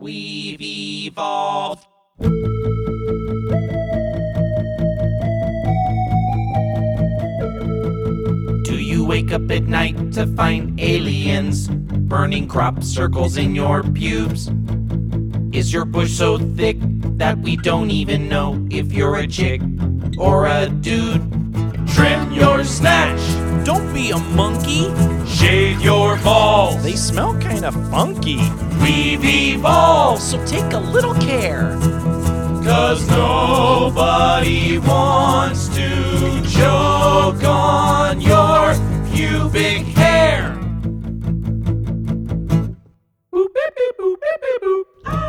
We've evolved. Do you wake up at night to find aliens burning crop circles in your pubes? Is your bush so thick that we don't even know if you're a chick or a dude? Trim your snatch. Don't be a monkey. Shave your balls. They smell kinda funky. We've evolved. So take a little care. 'Cause nobody wants to choke on your pubic hair. Boop, beep, beep, boop, beep, beep, boop.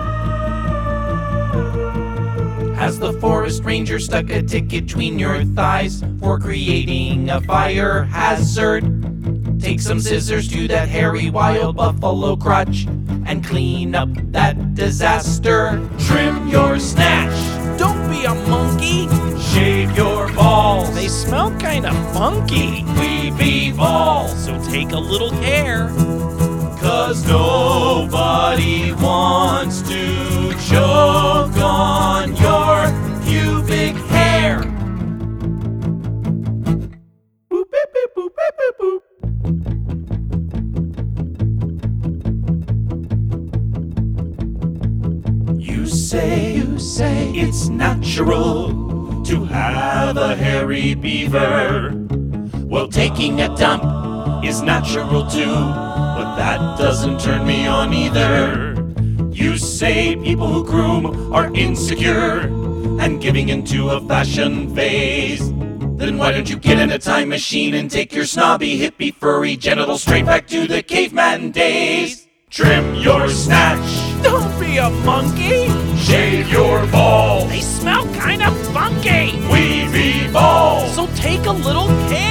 Has the forest ranger stuck a ticket between your thighs for creating a fire hazard? Take some scissors to that hairy wild buffalo crotch and clean up that disaster. Trim your snatch. Don't be a monkey. Shave your balls. They smell kinda funky. We've evolved. So take a little care. 'Cause nobody wants to choke on your pubic hair. Boop, beep, beep, boop, beep, beep, boop. You say it's natural to have a hairy beaver. Well, taking a dump is natural too, but that doesn't turn me on either. You say people who groom are insecure and giving into a fashion phase. Then why don't you get in a time machine and take your snobby, hippie, furry genitals straight back to the caveman days? Trim your snatch. Don't be a monkey. Shave your balls. They smell kinda funky. We've evolved. So take a little care.